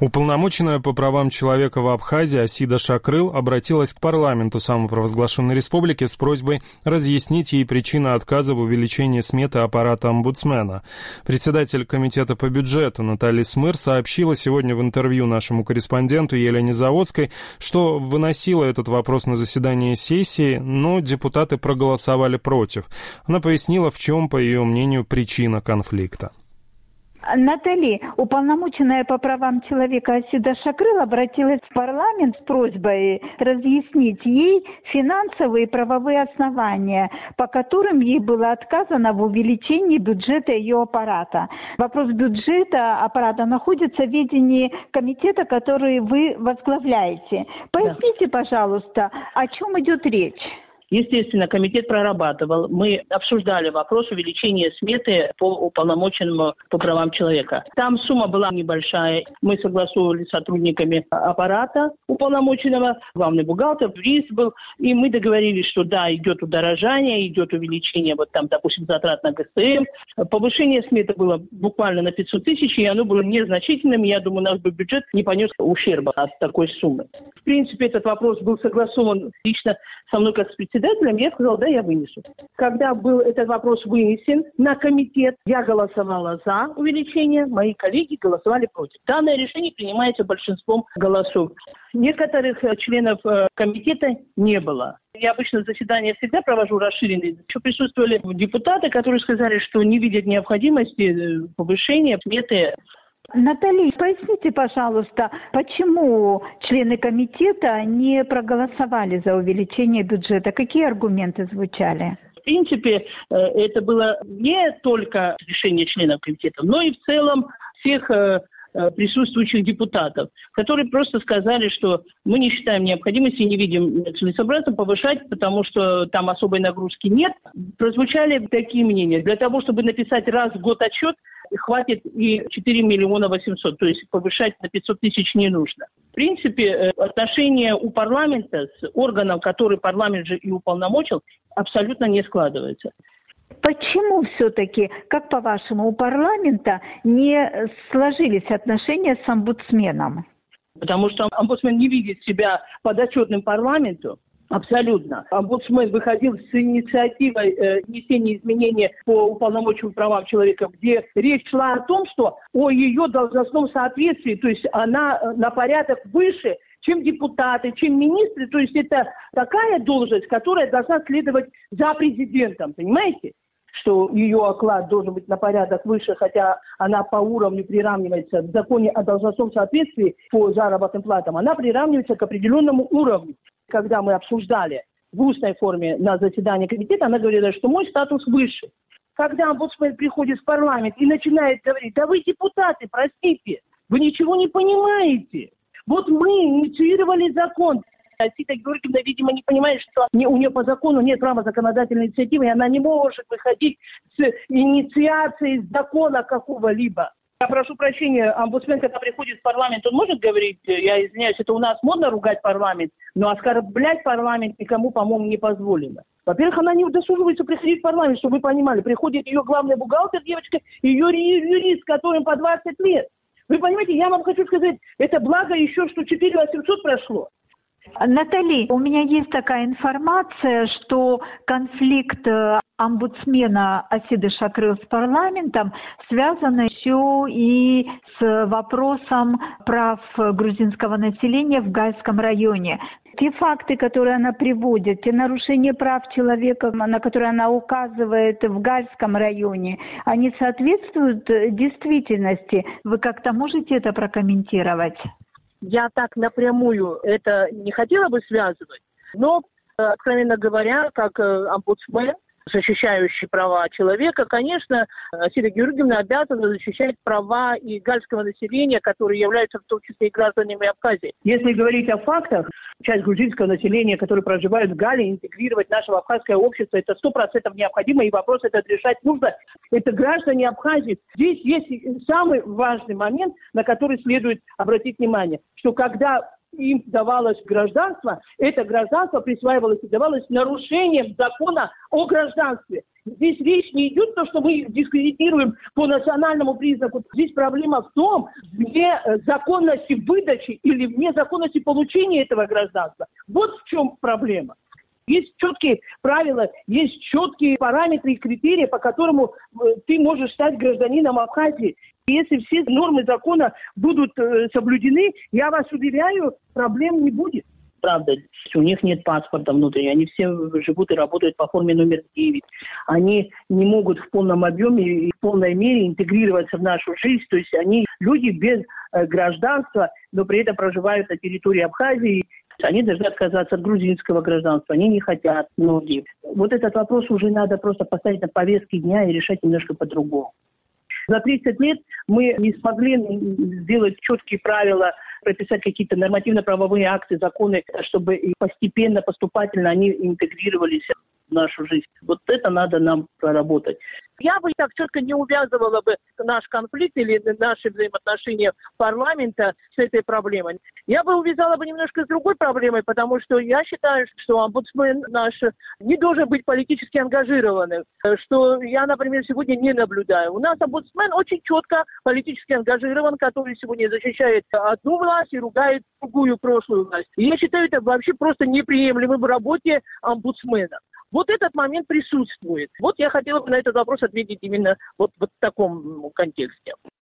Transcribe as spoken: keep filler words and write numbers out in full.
Уполномоченная по правам человека в Абхазии Асида Шакрыл обратилась к парламенту самопровозглашенной республики с просьбой разъяснить ей причины отказа в увеличении сметы аппарата омбудсмена. Председатель комитета по бюджету Наталья Смыр сообщила сегодня в интервью нашему корреспонденту Елене Заводской, что выносила этот вопрос на заседание сессии, но депутаты проголосовали против. Она пояснила, в чем, по ее мнению, причина конфликта. Наталья, уполномоченная по правам человека Асида Шакрыл обратилась в парламент с просьбой разъяснить ей финансовые и правовые основания, по которым ей было отказано в увеличении бюджета ее аппарата. Вопрос бюджета аппарата находится в ведении комитета, который вы возглавляете. Поясните, пожалуйста, о чем идет речь? Естественно, комитет прорабатывал. Мы обсуждали вопрос увеличения сметы по уполномоченному по правам человека. Там сумма была небольшая. Мы согласовывали с сотрудниками аппарата уполномоченного, главный бухгалтер, юрист был. И мы договорились, что да, идет удорожание, идет увеличение, вот там, допустим, затрат на ГСМ. Повышение сметы было буквально на пятьсот тысяч, и оно было незначительным. Я думаю, наш бюджет не понес ущерба от такой суммы. В принципе, этот вопрос был согласован лично со мной как с председателем. Я сказала, да, я вынесу. Когда был этот вопрос вынесен на комитет, я голосовала за увеличение, мои коллеги голосовали против. Данное решение принимается большинством голосов. Некоторых членов комитета не было. Я обычно заседания всегда провожу расширенные. Еще присутствовали депутаты, которые сказали, что не видят необходимости повышения сметы. Наталья, поясните, пожалуйста, почему члены комитета не проголосовали за увеличение бюджета? Какие аргументы звучали? В принципе, это было не только решение членов комитета, но и в целом всех присутствующих депутатов, которые просто сказали, что мы не считаем необходимости, не видим целесообразно повышать, потому что там особой нагрузки нет. Прозвучали такие мнения. Для того, чтобы написать раз в год отчет, хватит и четыре миллиона восемьсот, то есть повышать на пятьсот тысяч не нужно. В принципе, отношения у парламента с органом, который парламент же и уполномочил, абсолютно не складываются. Почему все-таки, как по-вашему, у парламента не сложились отношения с омбудсменом? Потому что омбудсмен не видит себя подотчетным парламенту. Абсолютно. Омбудсмен выходил с инициативой э, внесения изменений по уполномоченным правам человека, где речь шла о том, что о ее должностном соответствии, то есть она на порядок выше, чем депутаты, чем министры. То есть это такая должность, которая должна следовать за президентом, понимаете? Что ее оклад должен быть на порядок выше, хотя она по уровню приравнивается в законе о должностном соответствии по заработным платам, она приравнивается к определенному уровню. Когда мы обсуждали в устной форме на заседании комитета, она говорила, что мой статус выше. Когда омбудсмен приходит в парламент и начинает говорить, да вы депутаты, простите, вы ничего не понимаете. Вот мы инициировали закон. Асида Георгиевна, видимо, не понимает, что у нее по закону нет права законодательной инициативы, и она не может выходить с инициацией закона какого-либо. Я прошу прощения, омбудсмен, когда приходит в парламент, он может говорить, я извиняюсь, это у нас модно ругать парламент, но оскорблять парламент никому, по-моему, не позволено. Во-первых, она не удосуживается приходить в парламент, чтобы вы понимали. Приходит ее главный бухгалтер, девочка, и ее юрист, которым по двадцать лет. Вы понимаете, я вам хочу сказать, это благо еще, что четыре тысячи восемьсот прошло. Наталья, у меня есть такая информация, что конфликт омбудсмена Асиды Шакрыл с парламентом связан еще и с вопросом прав грузинского населения в Гальском районе. Те факты, которые она приводит, те нарушения прав человека, на которые она указывает в Гальском районе, они соответствуют действительности? Вы как-то можете это прокомментировать? Я так напрямую это не хотела бы связывать, но, откровенно говоря, как омбудсмен, защищающий права человека, конечно, Асида Георгиевна обязана защищать права и гальского населения, которые являются в том числе и гражданами Абхазии. Если говорить о фактах, часть грузинского населения, которые проживают в Гале, интегрировать наше абхазское общество, это сто процентов необходимо, и вопрос этот решать нужно. Это граждане Абхазии. Здесь есть самый важный момент, на который следует обратить внимание, что когда им давалось гражданство, это гражданство присваивалось и давалось нарушением закона о гражданстве. Здесь речь не идет о том, что мы дискредитируем по национальному признаку. Здесь проблема в том, вне законности выдачи или вне законности получения этого гражданства. Вот в чем проблема. Есть четкие правила, есть четкие параметры и критерии, по которому ты можешь стать гражданином Абхазии. Если все нормы закона будут соблюдены, я вас уверяю, проблем не будет. Правда, у них нет паспорта внутреннего, они все живут и работают по форме номер девять. Они не могут в полном объеме и в полной мере интегрироваться в нашу жизнь. То есть они люди без э, гражданства, но при этом проживают на территории Абхазии. Они должны отказаться от грузинского гражданства, они не хотят многие. Вот этот вопрос уже надо просто поставить на повестке дня и решать немножко по-другому. За тридцать лет мы не смогли сделать четкие правила, прописать какие-то нормативно-правовые акты, законы, чтобы постепенно, поступательно они интегрировались в нашу жизнь. Вот это надо нам проработать. Я бы так четко не увязывала бы наш конфликт или наши взаимоотношения парламента с этой проблемой. Я бы увязала бы немножко с другой проблемой, потому что я считаю, что омбудсмен наш не должен быть политически ангажированным, что я, например, сегодня не наблюдаю. У нас омбудсмен очень четко политически ангажирован, который сегодня защищает одну власть и ругает другую прошлую власть. И я считаю это вообще просто неприемлемым в работе омбудсмена. Вот этот момент присутствует. Вот я хотела бы на этот вопрос ответить именно вот, вот в таком контексте.